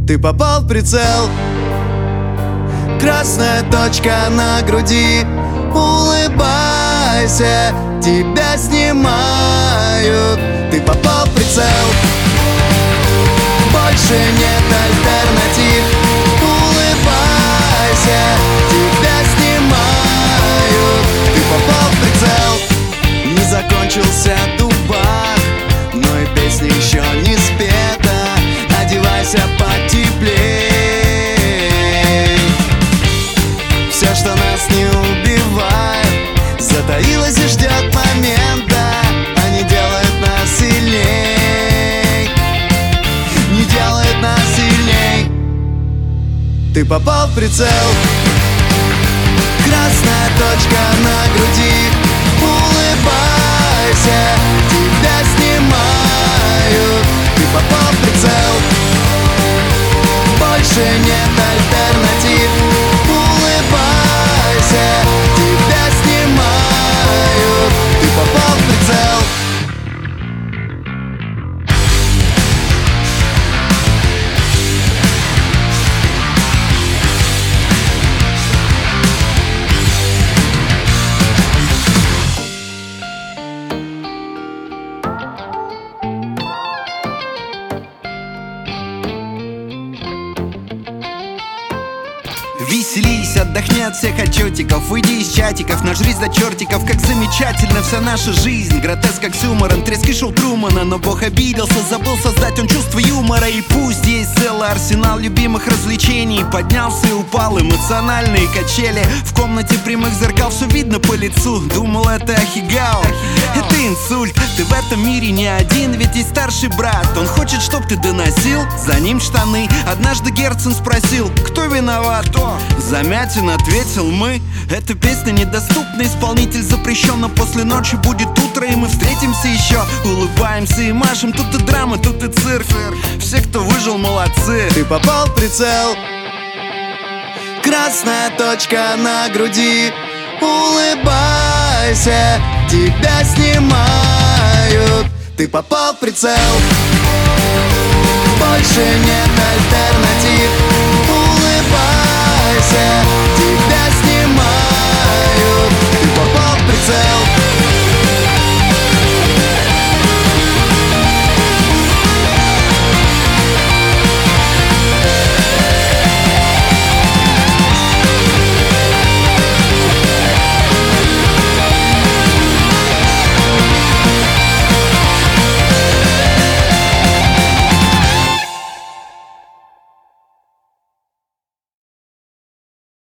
Ты попал в прицел. Красная точка на груди. Улыбайся, тебя снимают. Ты попал в прицел. Больше нет альтернатив. Улыбайся, тебя снимают. Ты попал в прицел. Не закончился дубак, но и песня еще не спета. Одевайся потеплей. Все, что нас не убивает, затаилось и ждет момента. Они делают нас сильней, не делают нас сильней. Ты попал в прицел. Красная точка на груди. Улыбайся, тебя снимают. Ты попал в прицел. Больше нет альтернатив. Улыбайся, тебя снимают. Ты попал в прицел. Веселись, отдохни от всех отчетиков. Уйди из чатиков, нажрись до чертиков. Как замечательно вся наша жизнь. Гротеск как с юмором, трески шоу Трумана. Но Бог обиделся, забыл создать он чувство юмора. И пусть есть целый арсенал любимых развлечений. Поднялся и упал, эмоциональные качели. В комнате прямых зеркал все видно по лицу. Думал, это Ахигао, это инсульт. Ты в этом мире не один, ведь есть старший брат. Он хочет, чтоб ты доносил за ним штаны. Однажды Герцен спросил, кто виноват? Замятин ответил: мы. Эта песня недоступна, исполнитель запрещен. Но после ночи будет утро, и мы встретимся еще. Улыбаемся и машем, тут и драма, тут и цирк. Все, кто выжил, молодцы. Ты попал в прицел. Красная точка на груди. Улыбайся, тебя снимают. Ты попал в прицел. Больше нет альтернатив.